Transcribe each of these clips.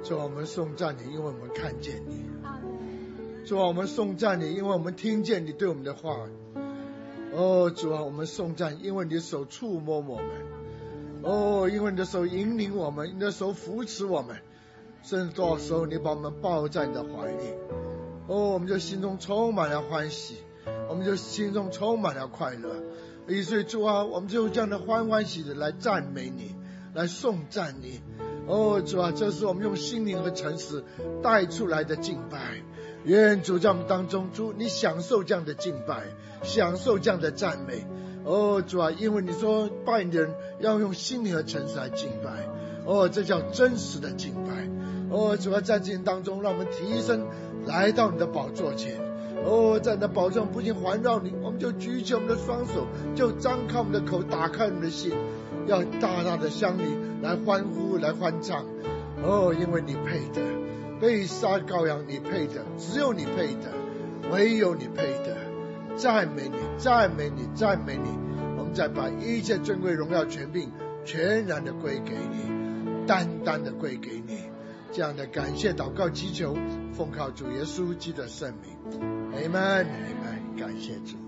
主啊，我们颂赞你，因为我们看见你。主啊，我们颂赞你，因为我们听见你对我们的话。哦，主啊，我们颂赞，因为你的手触摸我们。哦，因为你的手引领我们，你的手扶持我们，甚至多少时候你把我们抱在你的怀里。哦，我们就心中充满了欢喜，我们就心中充满了快乐。以至于主啊，我们就这样的欢欢喜的来赞美你，来颂赞你。哦，主啊，这是我们用心灵和诚实带出来的敬拜。愿主在我们当中，主你享受这样的敬拜，享受这样的赞美。哦，主啊，因为你说拜你的人要用心灵和诚实来敬拜。哦，这叫真实的敬拜。哦，主啊，在这当中让我们提升来到你的宝座前。哦，在你的宝座上不仅环绕你，我们就举起我们的双手，就张开我们的口，打开我们的心，要大大的向你来欢呼，来欢唱。哦，因为你配的，被杀羔羊你配的，只有你配的，唯有你配的。赞美你，赞美你，赞美你。我们再把一切尊贵荣耀权柄全然的归给你，单单的归给你。这样的感谢祷告祈求，奉靠主耶稣基督的圣名。Amen Amen， 感谢主。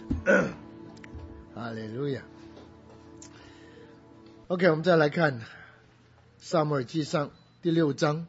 哈利路亚。OK， 我们再来看撒母耳记上第6章。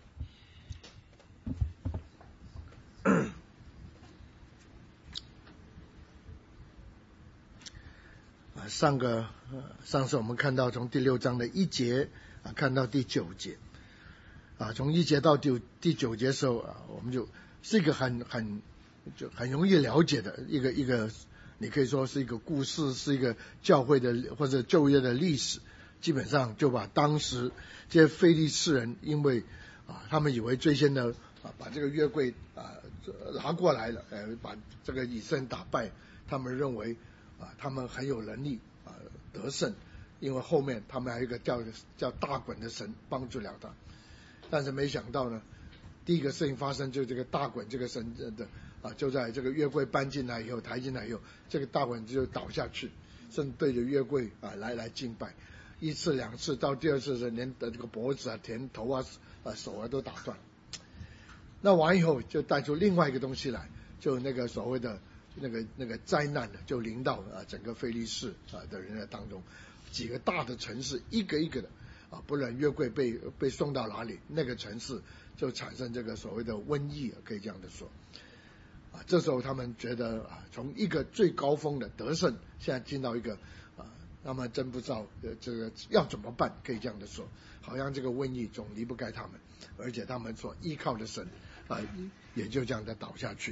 上次我们看到从第6章的1节看到第9节从1节到第9节的时候我们就是一个很容易了解的一个你可以说是一个故事，是一个教会的或者旧约的历史。基本上就把当时这些非利士人，因为他们以为最先的把这个约柜拿过来了，把这个以色列人打败，他们认为他们很有能力得胜，因为后面他们还有一个叫大衮的神帮助了他。但是没想到呢，第一个事情发生，就这个大衮这个神就在这个约柜搬进来以后，抬进来以后，这个大衮就倒下去，甚至对着约柜来敬拜。1次2次，到第2次是连这个脖子连头手都打断。那完以后就带出另外一个东西来，就那个所谓的那个灾难就临到整个非利士的人的当中。几个大的城市一个一个的不论约柜被送到哪里，那个城市就产生这个所谓的瘟疫，可以这样的说。这时候他们觉得从一个最高峰的得胜，现在进到一个那么真不知道这个要怎么办，可以这样的说，好像这个瘟疫总离不开他们，而且他们所依靠的神也就这样的倒下去。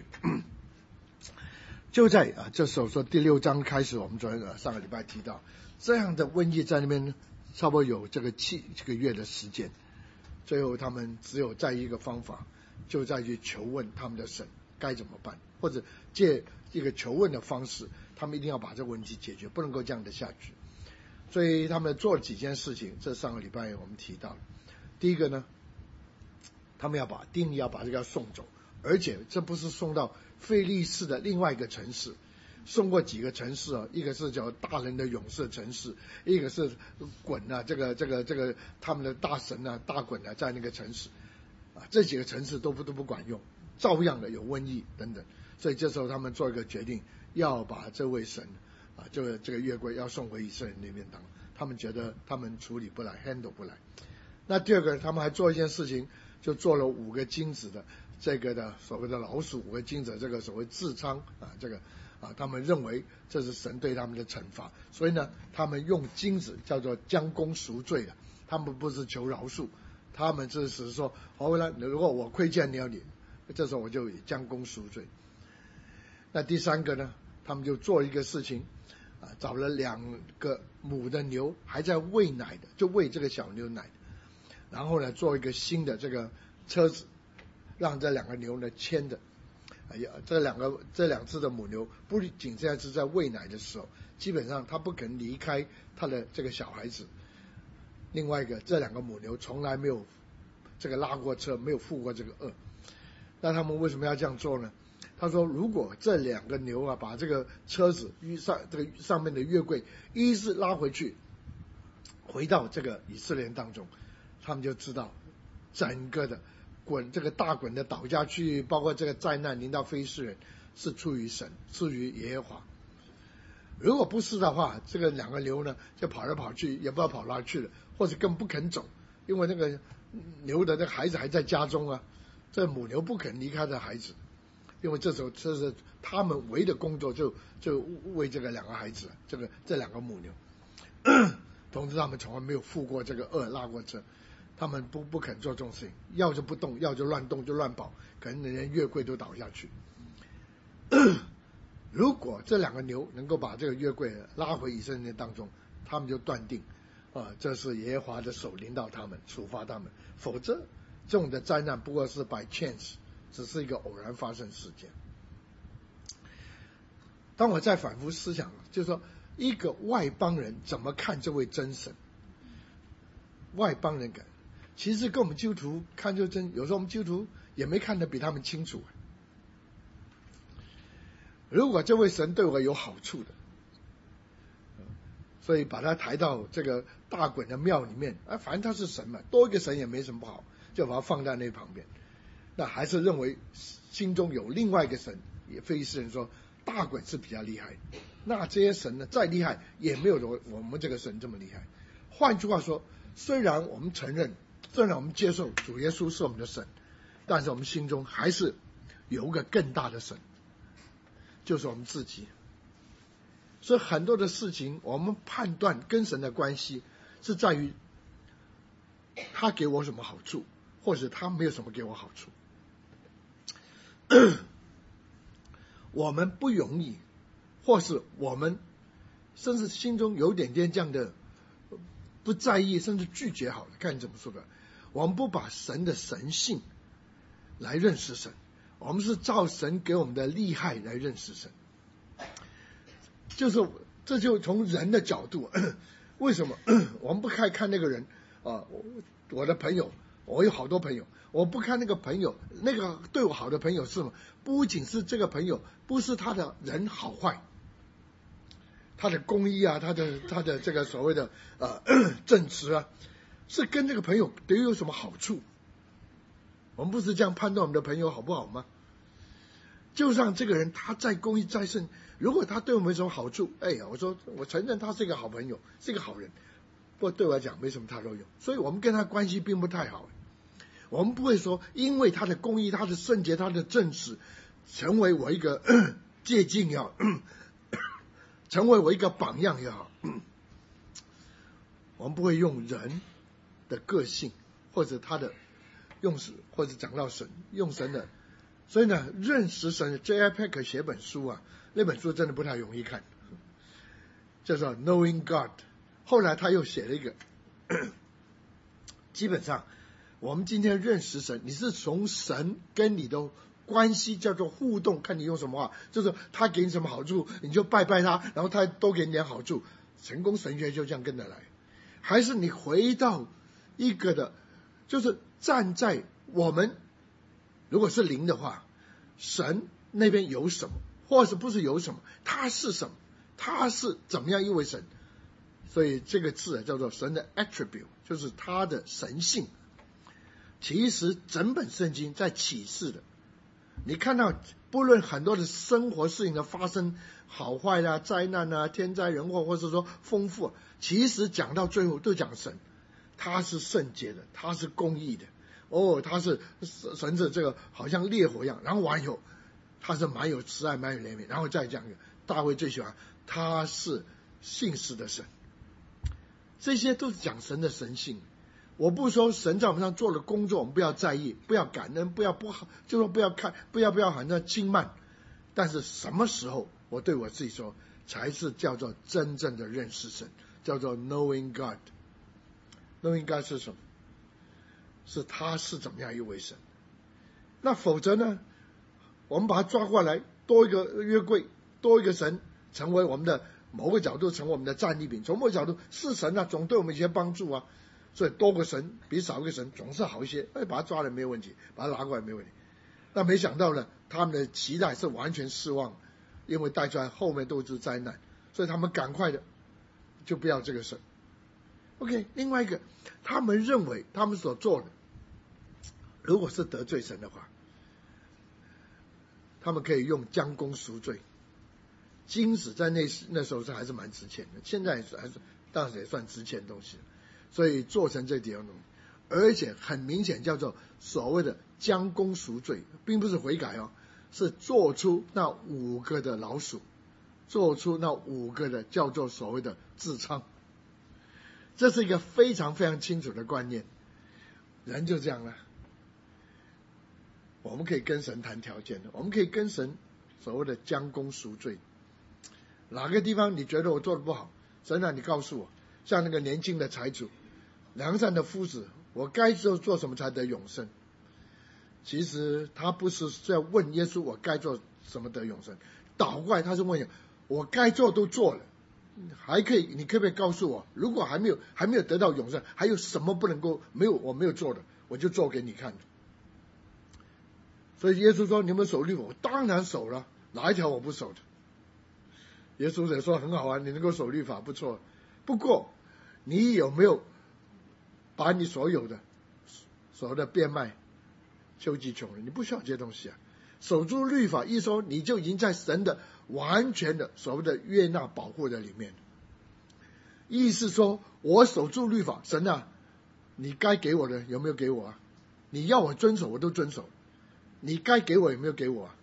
就在这时候说第6章开始，我们昨天上个礼拜提到这样的瘟疫在那边差不多有这个7个月的时间，最后他们只有在一个方法，就在去求问他们的神该怎么办，或者借一个求问的方式，他们一定要把这个问题解决，不能够这样的下去。所以他们做了几件事情，这上个礼拜我们提到了。第一个呢，他们要把这个送走，而且这不是送到非利士的另外一个城市，送过几个城市一个是叫大人的勇士城市，一个是衮这个他们的大神大衮在那个城市这几个城市都不管用，照样的有瘟疫等等。所以这时候他们做一个决定，要把这位神就这个约柜要送回以色列人那边当，他们觉得他们处理不来 handle 不来。那第二个他们还做一件事情，就做了5个金子的这个的所谓的老鼠5个金子，这个所谓痔疮这个他们认为这是神对他们的惩罚，所以呢他们用金子叫做将功赎罪的，他们不是求饶恕，他们只是说如果我亏欠了你，这时候我就将功赎罪。那第3个呢，他们就做一个事情找了2个母的牛还在喂奶的，就喂这个小牛奶的，然后呢做一个新的这个车子，让这2个牛呢牵着这2只的母牛不仅现在是在喂奶的时候，基本上它不肯离开它的这个小孩子。另外一个，这2个母牛从来没有这个拉过车，没有负过这个轭。那他们为什么要这样做呢？他说如果这2个牛把这个车子上面的约柜一是拉回去，回到这个以色列人当中，他们就知道整个的这个大滚的倒下去，包括这个灾难临到非利士人，是出于神，出于耶和华。如果不是的话，这个两个牛呢就跑来跑去，也不知道跑哪去了，或者更不肯走，因为那个牛的那个孩子还在家中啊，这母牛不肯离开这孩子，因为这时候这是他们唯一的工作，就为这个两个孩子，这两个母牛，同时他们从来没有负过这个恶，拉过车，他们不肯做这种事情，要就不动，要就乱动就乱跑，可能连月柜都倒下去。如果这两个牛能够把这个约柜拉回以色列当中，他们就断定这是耶和华的手领导他们，处罚他们，否则这种的灾难不过是 by chance， 只是一个偶然发生事件。当我在反复思想，就是说一个外邦人怎么看这位真神，外邦人感其实跟我们基督徒看就真，有时候我们基督徒也没看得比他们清楚。如果这位神对我有好处的，所以把他抬到这个大滚的庙里面，反正他是神嘛，多一个神也没什么不好，就把他放在那旁边。那还是认为心中有另外一个神，也非利士人说大滚是比较厉害，那这些神呢再厉害也没有我们这个神这么厉害。换句话说，虽然我们承认，虽然我们接受主耶稣是我们的神，但是我们心中还是有一个更大的神，就是我们自己。所以很多的事情我们判断跟神的关系是在于他给我什么好处，或者他没有什么给我好处。我们不容易，或是我们甚至心中有点点这样的不在意，甚至拒绝好了，看你怎么说的。我们不把神的神性来认识神，我们是照神给我们的厉害来认识神。就是这就从人的角度，为什么我们不看那个人我的朋友，我有好多朋友，我不看那个朋友，那个对我好的朋友是吗？不仅是这个朋友，不是他的人好坏，他的公义啊，他的这个所谓的正直啊，是跟这个朋友得有什么好处？我们不是这样判断我们的朋友好不好吗？就像这个人他再公义再圣，如果他对我们有什么好处，我说我承认他是一个好朋友，是一个好人，不过对我来讲没什么太多用，所以我们跟他关系并不太好。我们不会说因为他的公义、他的圣洁、他的正直，成为我一个借鉴也好，成为我一个榜样也好，我们不会用人的个性或者他的用或者讲到神用神的。所以呢，认识神 J.I. Packer 写本书啊，那本书真的不太容易看，叫做 Knowing God。 后来他又写了一个基本上我们今天认识神，你是从神跟你的关系叫做互动，看你用什么话，就是他给你什么好处你就拜拜他，然后他多给你点好处，成功神学就这样跟着来。还是你回到一个的，就是站在我们如果是灵的话，神那边有什么，或是不是有什么，他是什么，他是怎么样一位神。所以这个字叫做神的 attribute， 就是他的神性。其实整本圣经在启示的，你看到不论很多的生活事情的发生，好坏啊、灾难啊、天灾人祸，或者说丰富，其实讲到最后都讲神，他是圣洁的，他是公义的，他是神是这个好像烈火一样，然后完以后他是蛮有慈爱蛮有怜悯，然后再讲一个大卫最喜欢，他是信实的神。这些都是讲神的神性。我不说神在我们上做的工作我们不要在意，不要感恩，不要不好，就说不要看，不要好像轻慢。但是什么时候我对我自己说才是叫做真正的认识神，叫做 knowing God。 knowing God 是什么？是他是怎么样一位神。那否则呢，我们把他抓过来，多一个约柜，多一个神，成为我们的某个角度，成为我们的战利品。从某个角度是神啊，总对我们一些帮助啊，所以多个神比少一个神总是好一些，把他抓来没有问题，把他拿过来没有问题。但没想到呢，他们的期待是完全失望，因为带出来后面都是灾难，所以他们赶快的就不要这个神。OK， 另外一个，他们认为他们所做的如果是得罪神的话，他们可以用将功赎罪。金子在那时候还是蛮值钱的，现在还是当然也算值钱的东西，所以做成这点东西，而且很明显叫做所谓的将功赎罪，并不是悔改哦，是做出那5个的老鼠，做出那5个的叫做所谓的痔疮。这是一个非常非常清楚的观念。人就这样了，我们可以跟神谈条件的，我们可以跟神所谓的将功赎罪。哪个地方你觉得我做的不好，神啊，你告诉我。像那个年轻的财主，良善的夫子，我该做什么才得永生？其实他不是在问耶稣我该做什么得永生，倒过来他是问你，我该做都做了，还可以，你可不可以告诉我，如果还没有得到永生，还有什么不能够我没有做的，我就做给你看。所以耶稣说，你们守律法，我当然守了，哪一条我不守的？耶稣也说很好啊，你能够守律法不错，不过你有没有把你所有的变卖救济穷人？你不需要这些东西啊。守住律法一说，你就已经在神的完全的所谓的悦纳保护的里面。意思说我守住律法，神啊，你该给我的有没有给我啊？你要我遵守我都遵守，你该给我有没有给我啊？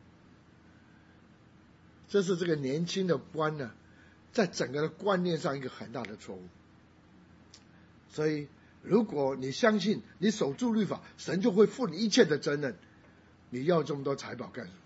这是这个年轻的官呢，在整个的观念上一个很大的错误。所以如果你相信你守住律法，神就会负你一切的责任，你要这么多财宝干什么？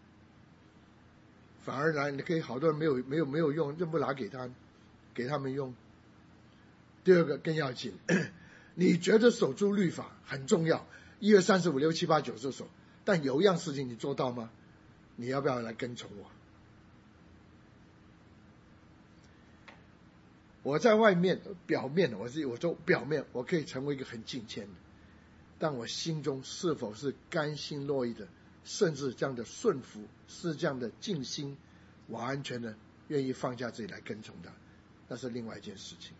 反而来，你可以好多人没有用，就不拿给他们用。第二个更要紧，你觉得守住律法很重要，1、2、3、4、5、6、7、8、9就守，但有一样事情你做到吗？你要不要来跟从我？我在外面表面，我说表面我可以成为一个很敬虔的，但我心中是否是甘心乐意的，甚至这样的顺服，是这样的尽心，完全的愿意放下自己来跟从他，那是另外一件事情。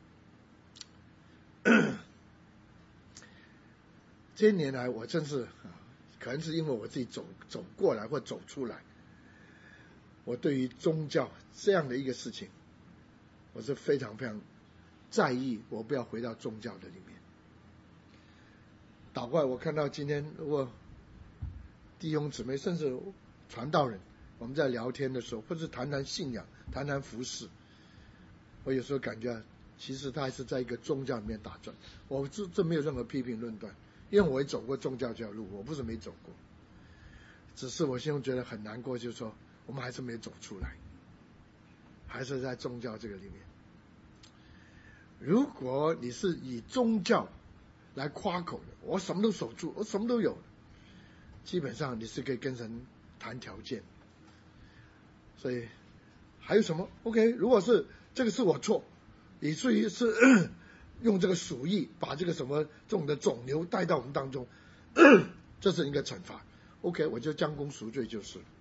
这些年来我真是可能是因为我自己走过来或走出来，我对于宗教这样的一个事情，我是非常非常在意，我不要回到宗教的里面。倒过来我看到今天如果弟兄姊妹甚至传道人，我们在聊天的时候，或者谈谈信仰，谈谈服事，我有时候感觉其实他还是在一个宗教里面打转。我这没有任何批评论断，因为我也走过宗教这条路，我不是没走过，只是我心中觉得很难过，就是说我们还是没走出来，还是在宗教这个里面。如果你是以宗教来夸口的，我什么都守住，我什么都有，基本上你是可以跟神谈条件。所以还有什么 OK， 如果是这个是我错，以至于是用这个鼠疫把这个什么这种的肿瘤带到我们当中，这是一个惩罚， OK， 我就将功赎罪就是了。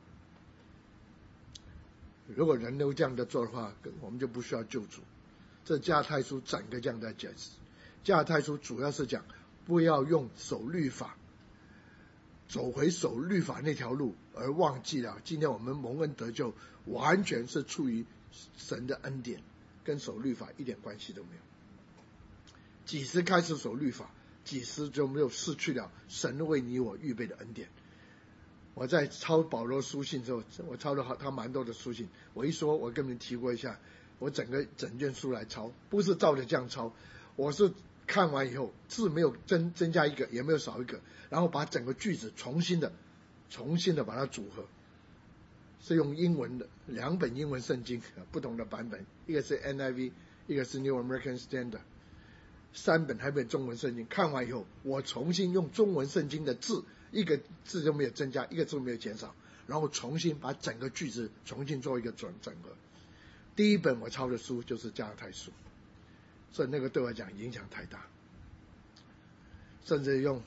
如果人都这样的做的话，我们就不需要救主。这加拉太书整个这样的解释，加拉太书主要是讲不要用守律法，走回守律法那条路，而忘记了今天我们蒙恩得救完全是出于神的恩典，跟守律法一点关系都没有。几时开始守律法，几时就没有失去了神为你我预备的恩典。我在抄保罗书信之后，我抄了他蛮多的书信，我一说我跟你们提过一下，我整卷书来抄，不是照着这样抄，我是看完以后字没有增加一个，也没有少一个，然后把整个句子重新的把它组合，是用英文的2本英文圣经不同的版本，一个是 NIV， 一个是 New American Standard， 3本还有中文圣经，看完以后我重新用中文圣经的字，一个字都没有增加，一个字都没有减少，然后重新把整个句子重新做一个整合。第一本我抄的书就是加拉太书，所以那个对我讲影响太大，甚至用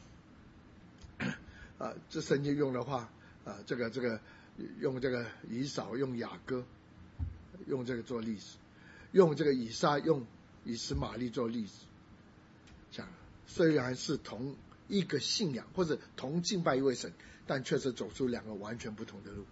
这圣经用的话这个用这个以扫，用雅各，用这个做例子，用这个以撒，用以实玛利做例子，讲虽然是同一个信仰，或者同敬拜一位神，但却是走出两个完全不同的路。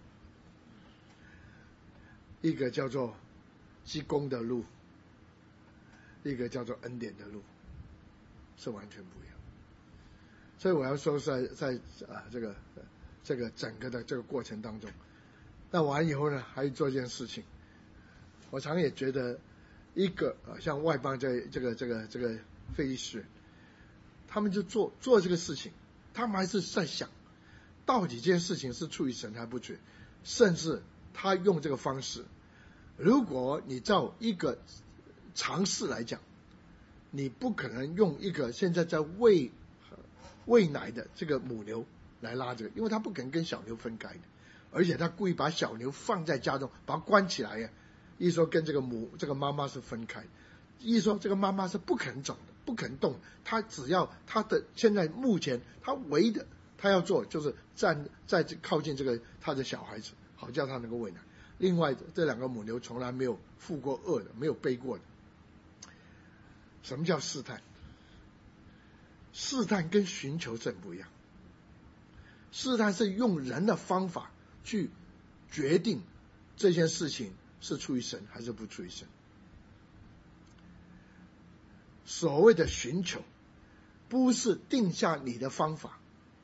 一个叫做积功的路，一个叫做恩典的路，是完全不一样。所以我要说，在这个整个的这个过程当中，那完以后呢，还做一件事情。我常也觉得，一个像外邦这个非利士人，他们就做这个事情，他们还是在想，到底这件事情是出于神还不出于，甚至他用这个方式，如果你照一个常识来讲，你不可能用一个现在在喂奶的这个母牛来拉这个，因为他不可能跟小牛分开的，而且他故意把小牛放在家中，把它关起来呀。意思说跟这个妈妈是分开，意思说这个妈妈是不可能走的，不可能动的。他只要他的现在目前他唯一的他要做就是站在靠近这个他的小孩子，好叫他能够喂奶。另外这两个母牛从来没有负过恶的，没有背过的。什么叫试探？试探跟寻求是很不一样。试探是用人的方法去决定这件事情是出于神还是不出于神。所谓的寻求，不是定下你的方法，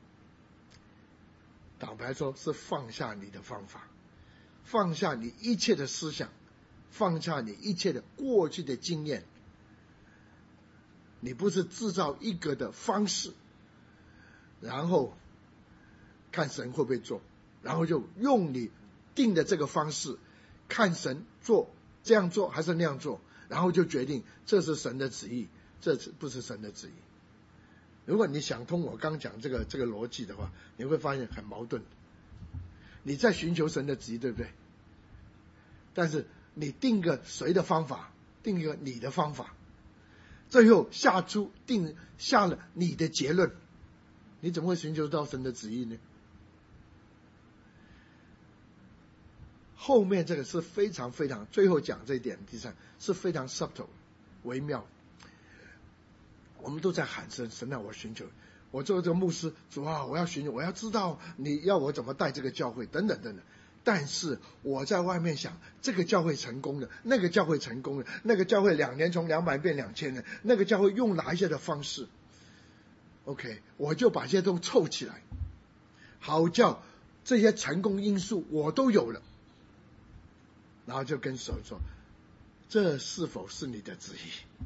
坦白说是放下你的方法，放下你一切的思想，放下你一切的过去的经验。你不是制造一个的方式，然后看神会不会做，然后就用你定的这个方式，看神做这样做还是那样做，然后就决定这是神的旨意，这不是神的旨意。如果你想通我刚讲这个逻辑的话，你会发现很矛盾。你在寻求神的旨意，对不对？但是你定个谁的方法，定一个你的方法，最后下了你的结论，你怎么会寻求到神的旨意呢？后面这个是非常非常，最后讲这一点，第三是非常 subtle 微妙。我们都在喊神，神啊，我寻求，我做这个牧师，主啊，我要寻求，我要知道你要我怎么带这个教会，等等等等。但是我在外面想，这个教会成功了，那个教会成功了，那个教会2年从200变2000人，那个教会用哪一些的方式 ？OK， 我就把这些都凑起来，好叫这些成功因素我都有了，然后就跟神说，这是否是你的旨意？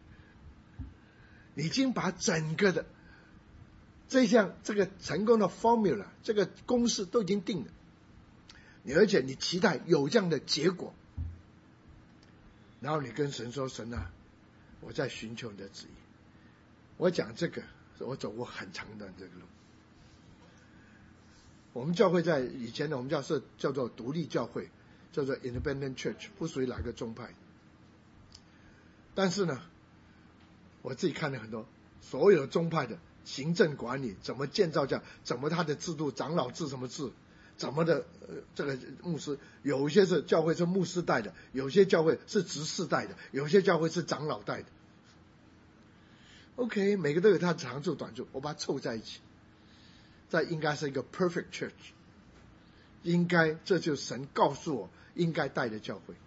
已经把整个的这个成功的 formula 这个公式都已经定了，而且你期待有这样的结果，然后你跟神说，神啊，我在寻求你的旨意。我讲这个我走过很长的这个路。我们教会在以前呢，我们叫做独立教会，叫做 independent church， 不属于哪个宗派。但是呢，我自己看了很多所有宗派的行政管理，怎么建造教，怎么他的制度，长老制什么制，怎么的这个牧师，有一些是教会是牧师带的，有些教会是执事带的，有些教会是长老带的。OK， 每个都有他的长处短处，我把它凑在一起，这应该是一个 perfect church， 应该这就是神告诉我应该带的教会。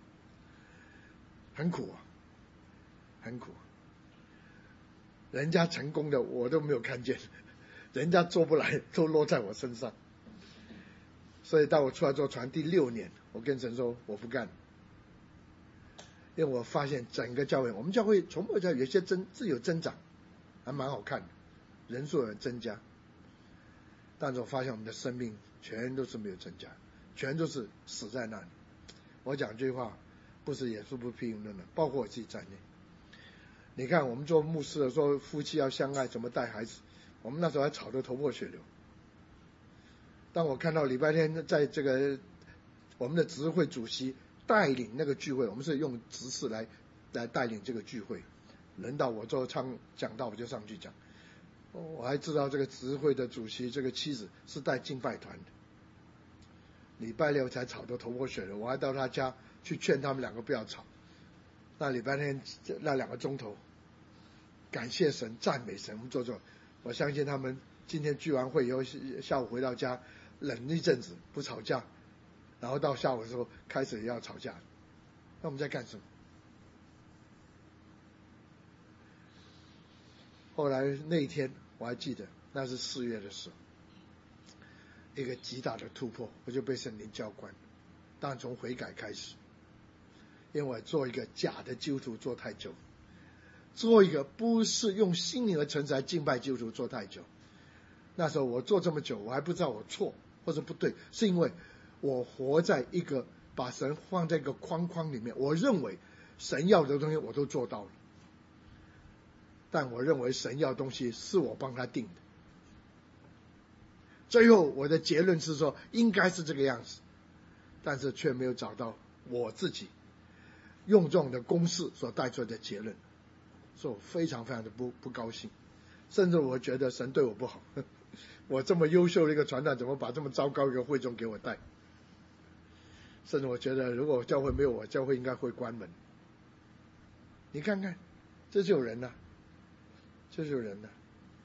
很苦啊，很苦。人家成功的我都没有看见，人家做不来都落在我身上。所以到我出来做传第6年，我跟神说我不干，因为我发现整个教会，我们教会从不教有些自有增长，还蛮好看的，人数有增加，但是我发现我们的生命全都是没有增加，全都是死在那里。我讲这句话不是也是不批评论的，包括我自己在内。你看我们做牧师的说夫妻要相爱，怎么带孩子，我们那时候还吵得头破血流。当我看到礼拜天在这个我们的执事会主席带领那个聚会，我们是用执事来带领这个聚会，轮到我做讲道我就上去讲。我还知道这个执事会的主席这个妻子是带敬拜团的，礼拜6才吵得头破血流，我还到他家去劝他们2个不要吵。那礼拜天那2个钟头，感谢神赞美神，我们做我相信他们今天聚完会以后，下午回到家冷一阵子不吵架，然后到下午的时候开始要吵架。那我们在干什么？后来那一天我还记得，那是4月的时候，一个极大的突破，我就被圣灵浇灌。当然从悔改开始，因为我做一个假的基督徒做太久，做一个不是用心灵和诚实来敬拜基督徒做太久。那时候我做这么久，我还不知道我错或者不对，是因为我活在一个把神放在一个框框里面，我认为神要的东西我都做到了，但我认为神要的东西是我帮他定的。最后我的结论是说应该是这个样子，但是却没有找到我自己用这种的公式所带出来的结论，所以我非常非常的不高兴，甚至我觉得神对我不好，我这么优秀的一个传道，怎么把这么糟糕一个会众给我带？甚至我觉得如果教会没有我，教会应该会关门。你看看，这就有人了，这就有人了。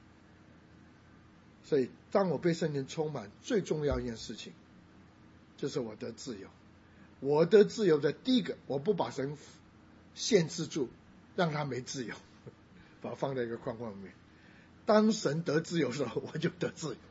所以当我被圣灵充满，最重要一件事情就是我得自由。我得自由的第一个，我不把神限制住，让他没自由，把它放在一个框框里面。当神得自由的时候，我就得自由。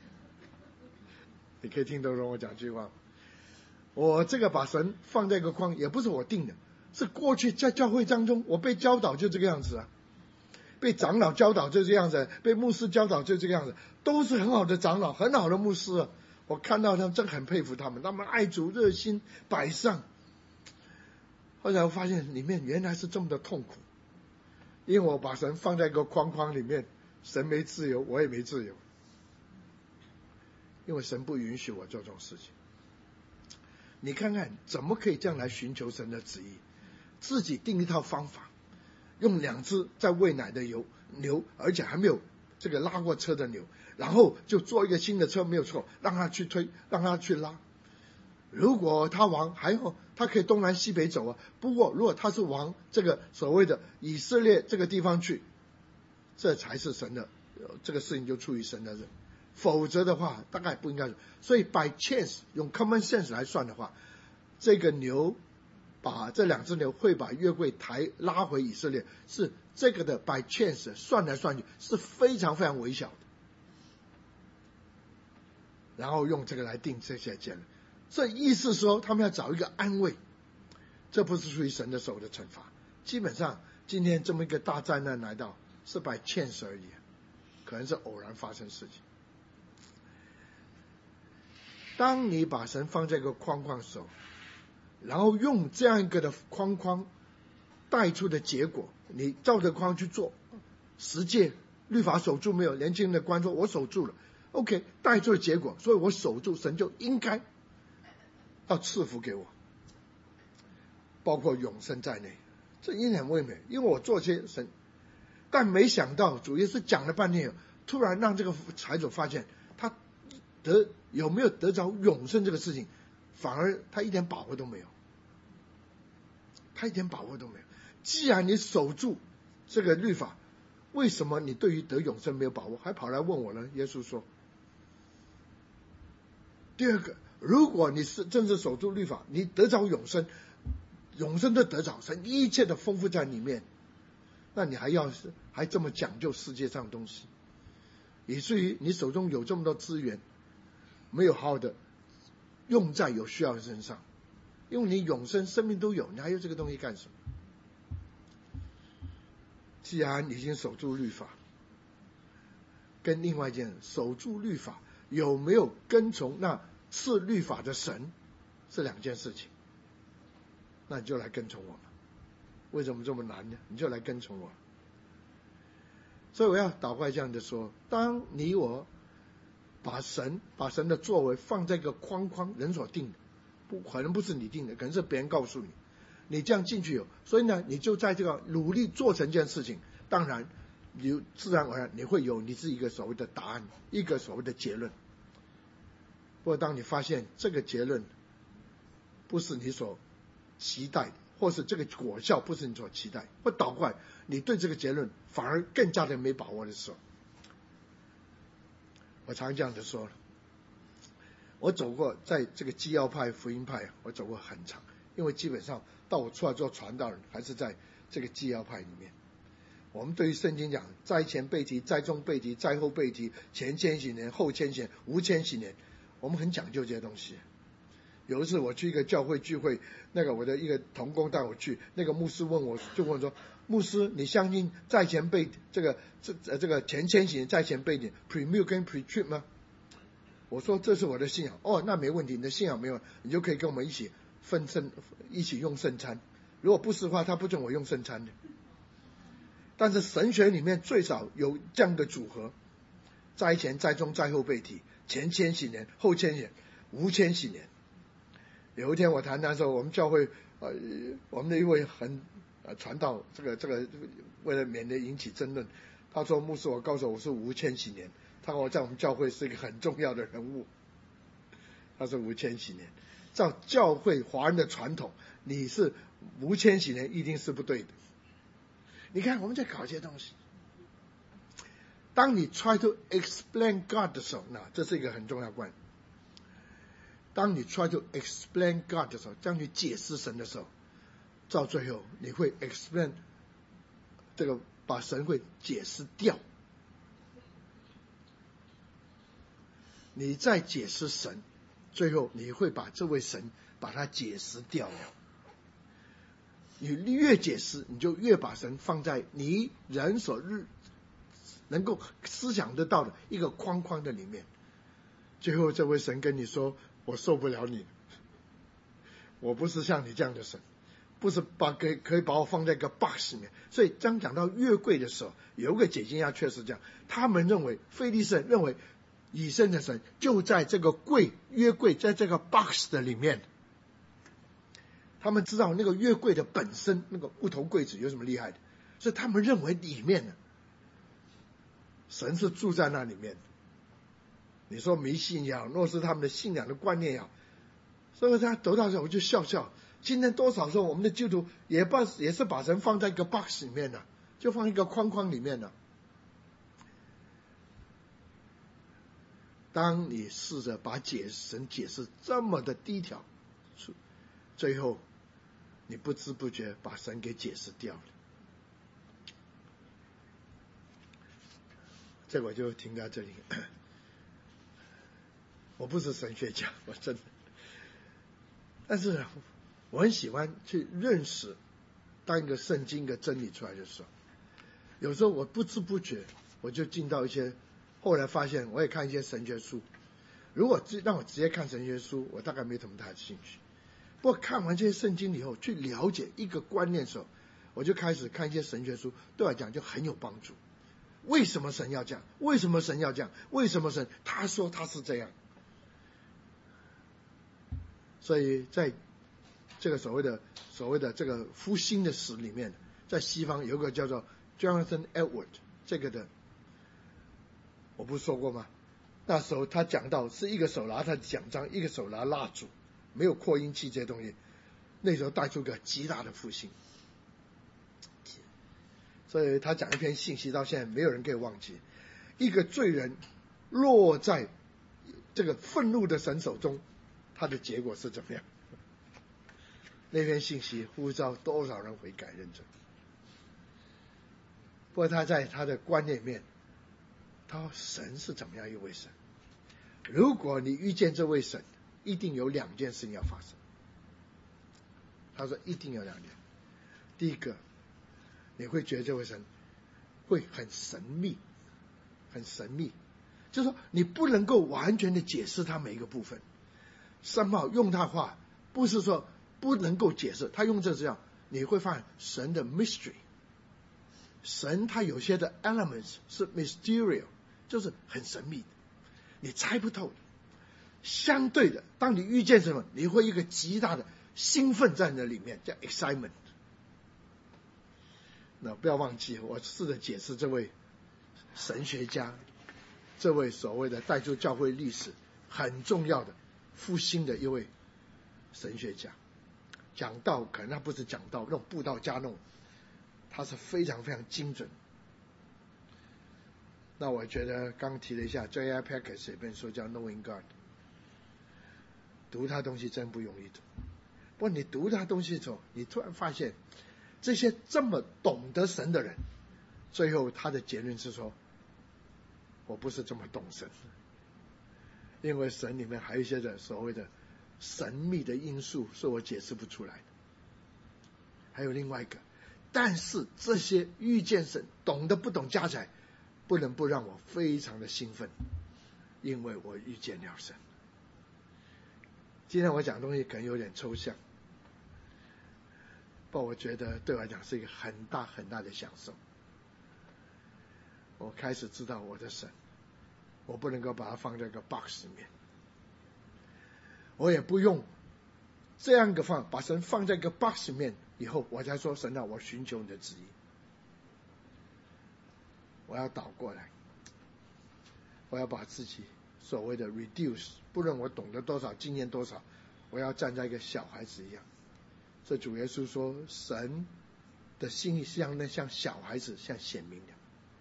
你可以听得懂我讲这句话。我这个把神放在一个框，也不是我定的，是过去在教会当中我被教导就这个样子啊，被长老教导就这样子，被牧师教导就这个样子，都是很好的长老，很好的牧师啊。我看到他们真很佩服他们，他们爱主热心摆上。后来我发现里面原来是这么的痛苦，因为我把神放在一个框框里面，神没自由，我也没自由，因为神不允许我做这种事情。你看看怎么可以这样来寻求神的旨意？自己定一套方法，用2只在喂奶的牛，而且还没有这个拉过车的牛，然后就做一个新的车，没有错，让他去推，让他去拉。如果他往还有他可以东南西北走啊，不过如果他是往这个所谓的以色列这个地方去，这才是神的，这个事情就出于神的人。否则的话大概不应该。所以 by chance 用 common sense 来算的话，这个牛把这2只牛会把约柜拉回以色列，是这个的 by chance 算来算去是非常非常微小的，然后用这个来定这些结论。这意思说他们要找一个安慰，这不是属于神的手的惩罚。基本上今天这么一个大灾难来到是 by chance 而已，可能是偶然发生事情。当你把神放在一个框框的时候，然后用这样一个的框框带出的结果，你照着框去做，10诫律法守住没有？年轻人的官说我守住了， OK， 带出的结果，所以我守住，神就应该要赐福给我，包括永生在内，这一点未免，因为我做些神，但没想到主耶稣讲了半天，突然让这个财主发现他有没有得着永生这个事情，反而他一点把握都没有，他一点把握都没有。既然你守住这个律法，为什么你对于得永生没有把握，还跑来问我呢？耶稣说，第二个，如果你是真是守住律法，你得着永生，永生的得着，神一切的丰富在里面，那你还这么讲究世界上的东西，以至于你手中有这么多资源，没有好好的用在有需要的身上，因为你永生生命都有，你还有这个东西干什么？既然已经守住律法，跟另外一件守住律法有没有跟从那赐律法的神是2件事情，那你就来跟从我吧。为什么这么难呢？你就来跟从我。所以我要祷告这样的说，当你我把神的作为放在一个框框，人所定的，可能不是你定的，可能是别人告诉你，你这样进去有，所以呢，你就在这个努力做成这件事情，当然你自然而然你会有你自己一个所谓的答案，一个所谓的结论。不过当你发现这个结论不是你所期待的，或是这个果效不是你所期待，或倒过来你对这个结论反而更加的没把握的时候， 我常这样子说，我走过在这个基要派、福音派，我走过很长，因为基本上到我出来做传道人，还是在这个基要派里面。我们对于圣经讲，在前被提，在中被提，在后被提，前千禧年，后千禧年，无千禧年，我们很讲究这些东西。有一次我去一个教会聚会，那个我的一个同工带我去，那个牧师问我说，牧师，你相信在前被这个前千禧年在前被提 pre-meal 跟 pre-trib 吗？我说这是我的信仰。哦，那没问题，你的信仰没有，你就可以跟我们一起一起用圣餐。如果不是的话，他不准我用圣餐的。但是神学里面最少有这样的组合：在前、在中、在后被提，前千禧年、后千禧年、无千禧年。有一天我谈的时候，我们教会我们的一位传道这个为了免得引起争论，他说牧师，我告诉我是无千禧年，他说我在我们教会是一个很重要的人物。他说无千禧年，照教会华人的传统，你是无千禧年一定是不对的。你看我们在搞这些东西，当你 try to explain God 的时候，那这是一个很重要的观念。当你 try to explain God 的时候，当你解释神的时候，到最后你会 explain 这个把神会解释掉。你在解释神，最后你会把这位神把它解释掉了。你越解释，你就越把神放在你人所能够思想得到的一个框框的里面。最后这位神跟你说，我受不了你，我不是像你这样的神，不是可以把我放在一个 box 里面。所以当讲到约柜的时候，有一个解经家确实这样，他们认为非利士人认为以色列的神就在这个约柜在这个 box 的里面。他们知道那个约柜的本身那个木头柜子有什么厉害的，所以他们认为里面呢，神是住在那里面的。你说迷信也好，若是他们的信仰的观念也好，所以他得到时候我就笑。今天多少时候我们的基督徒也是把神放在一个 box 里面的，就放一个框框里面的。当你试着把神解释这么的低调，最后你不知不觉把神给解释掉了。这我就停到这里。我不是神学家，我真的，但是我很喜欢去认识当一个圣经的真理出来的时候，有时候我不知不觉我就进到一些，后来发现我也看一些神学书。如果让我直接看神学书，我大概没什么太大兴趣。不过看完这些圣经以后，去了解一个观念的时候，我就开始看一些神学书，对我来讲就很有帮助。为什么神要这样？为什么神要这样？为什么神他说他是这样？所以在这个所谓的这个复兴的史里面，在西方有个叫做 Jonathan Edward 这个的，我不是说过吗？那时候他讲到是一个手拿他的奖章，一个手拿蜡烛，没有扩音器这些东西，那时候带出个极大的复兴。所以他讲一篇信息到现在没有人可以忘记，一个罪人落在这个愤怒的神手中，他的结果是怎么样？那篇信息呼召多少人悔改认真。不过他在他的观念里面，他说神是怎么样一位神？如果你遇见这位神，一定有两件事情要发生。他说一定有两件。第一个，你会觉得这位神会很神秘，很神秘，就是说你不能够完全的解释他每一个部分。三炮用他话，不是说不能够解释，他用这样，你会发现神的 mystery， 神他有些的 elements 是 mysterious， 就是很神秘的，你猜不透的。相对的，当你遇见什么，你会一个极大的兴奋在那里面，叫 excitement。那不要忘记，我试着解释这位神学家，这位所谓的带出教会历史很重要的复兴的一位神学家。讲道可能他不是讲道那种布道家弄，他是非常非常精准。 那我觉得刚提了一下 J.I. Packer 有本书叫 Knowing God， 读他东西真不容易读。不过你读他东西的时候，你突然发现这些这么懂得神的人，最后他的结论是说，我不是这么懂神，因为神里面还有一些的所谓的神秘的因素是我解释不出来的。还有另外一个，但是这些遇见神懂得不懂加起来，不能不让我非常的兴奋，因为我遇见了神。今天我讲的东西可能有点抽象，不过我觉得对我来讲是一个很大很大的享受。我开始知道我的神，我不能够把它放在一个 box 里面，我也不用这样一个把神放在一个 box 里面以后，我才说神啊，我寻求你的旨意。我要倒过来，我要把自己所谓的 reduce， 不论我懂得多少，经验多少，我要站在一个小孩子一样。所以主耶稣说，神的心意像小孩子，像显明的。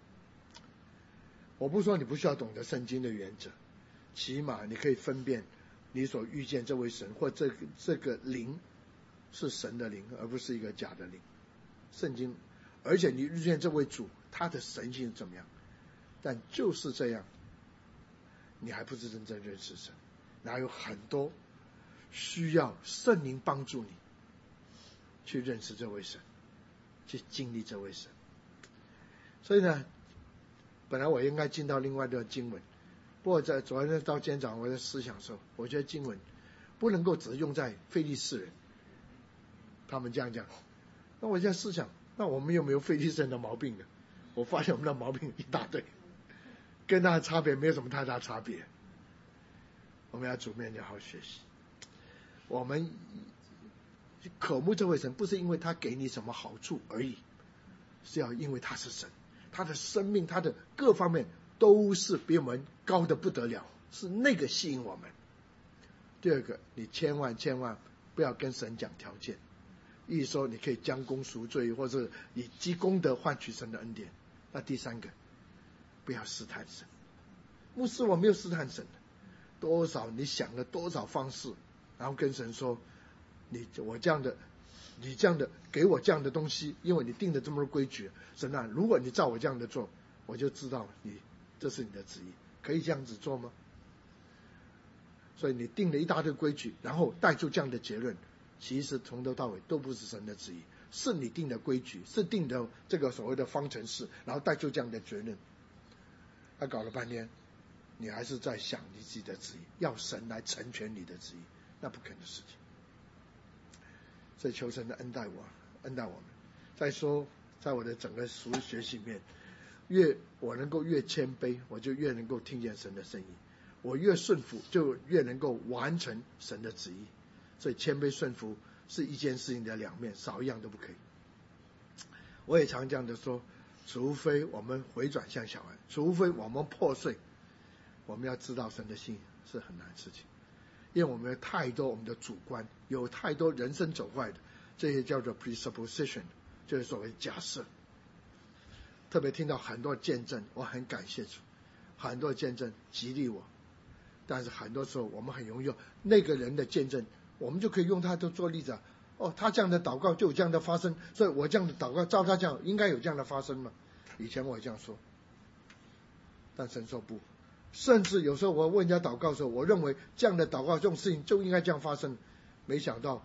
我不说你不需要懂得圣经的原则，起码你可以分辨你所遇见这位神或这个灵是神的灵，而不是一个假的灵。圣经，而且你遇见这位主，他的神性怎么样？但就是这样，你还不是真正认识神，哪有很多需要圣灵帮助你去认识这位神，去经历这位神。所以呢，本来我应该进到另外一段经文，不过在昨天到今天早上我在思想的时候，我觉得经文不能够只用在非利士人，他们这样讲。那我在思想，那我们有没有非利士人的毛病呢？我发现我们的毛病一大堆，跟他的差别没有什么太大差别。我们要主面要好好学习。我们渴慕这位神，不是因为他给你什么好处而已，是要因为他是神，他的生命，他的各方面都是比我们高的不得了，是那个吸引我们。第二个，你千万不要跟神讲条件，意思说你可以将功赎罪，或者以积功德换取神的恩典。那第三个，不要试探神。牧师，我没有试探神，多少你想了多少方式，然后跟神说，你这样的给我这样的东西，因为你定了这么多规矩，神啊，如果你照我这样的做，我就知道这是你的旨意，可以这样子做吗？所以你定了一大堆规矩，然后带出这样的结论，其实从头到尾都不是神的旨意，是你定的规矩，是定的这个所谓的方程式，然后带出这样的结论。他搞了半天，你还是在想你自己的旨意，要神来成全你的旨意，那不可能的事情。所以求神的恩待我们。再说，在我的整个属学习里面，越我能够越谦卑，我就越能够听见神的声音；我越顺服，就越能够完成神的旨意。所以谦卑顺服是一件事情的两面，少一样都不可以。我也常这样的说，除非我们回转向小孩，除非我们破碎，我们要知道神的心是很难的事情。因为我们有太多我们的主观，有太多人生走坏的，这些叫做 presupposition， 就是所谓假设。特别听到很多见证，我很感谢主，很多见证激励我。但是很多时候我们很容易用那个人的见证，我们就可以用他做例子。他这样的祷告就有这样的发生，所以我这样的祷告照他这样应该有这样的发生嘛。以前我也这样说，但神说不。甚至有时候我问人家祷告的时候，我认为这样的祷告这种事情就应该这样发生，没想到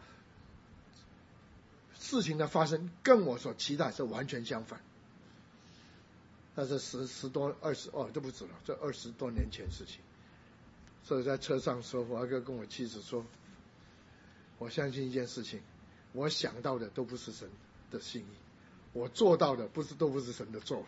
事情的发生跟我所期待是完全相反。那是10多20都不止了，这20多年前事情。所以在车上说，我要跟我妻子说，我相信一件事情，我想到的都不是神的心意，我做到的都不是神的作为。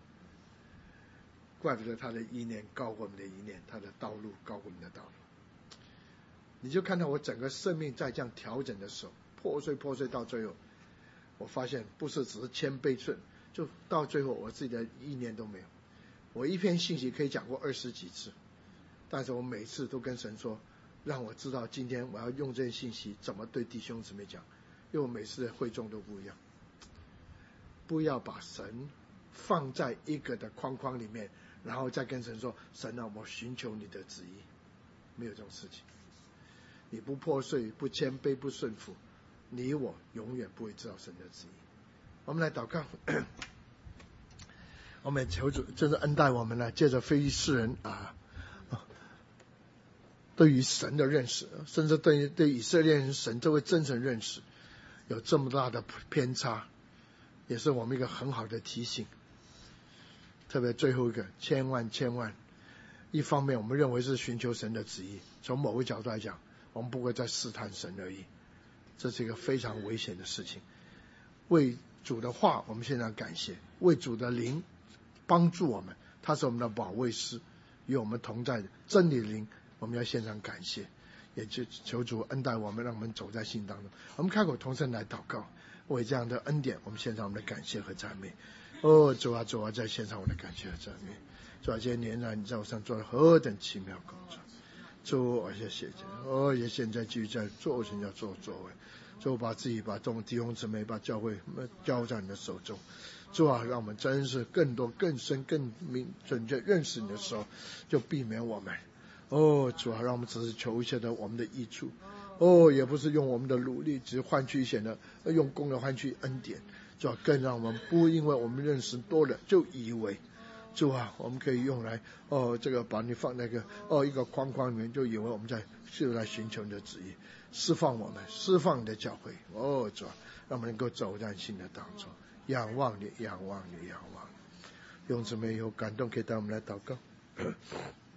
怪不得他的意念高过我们的意念，他的道路高过我们的道路。你就看到我整个生命在这样调整的时候，破碎到最后，我发现不是只是谦卑顺，就到最后我自己的意念都没有。我一篇信息可以讲过20几次，但是我每次都跟神说，让我知道今天我要用这些信息怎么对弟兄姊妹讲，因为我每次的会众都不一样。不要把神放在一个的框框里面， 然后再跟神说，神啊，我寻求你的旨意。没有这种事情。你不破碎，不谦卑，不顺服，你我永远不会知道神的旨意。我们来祷告。我们也求主真是恩待我们呢，借着非利士人对于神的认识，甚至对以色列人神这位真神认识有这么大的偏差，也是我们一个很好的提醒。特别最后一个，千万一方面我们认为是寻求神的旨意，从某个角度来讲，我们不会再试探神而已，这是一个非常危险的事情。为主的话我们献上感谢，为主的灵帮助我们，他是我们的保卫师，与我们同在的真理灵，我们要献上感谢，也就求主恩待我们，让我们走在信当中。我们开口同声来祷告，为这样的恩典我们献上我们的感谢和赞美。主啊，在献上我的感谢和赞美。主啊，这些年来你在我上做了何等奇妙工作，主啊，谢谢也现在继续在做神要做作为。主，把自己把众弟兄姊妹把教会交在你的手中。主啊，让我们真是更多更深更准确认识你的时候，就避免我们主啊，让我们只是求一些的我们的益处，也不是用我们的努力只换取一些的用功的换取恩典。主啊，更让我们不因为我们认识多了就以为主啊，我们可以用来这个把你放那个一个框框里面，就以为我们是来寻求你的旨意，释放我们，释放你的教会。主啊，让我们能够走在新的当中，仰望你，仰望你，仰望你。用姊妹有感动可以带我们来祷告。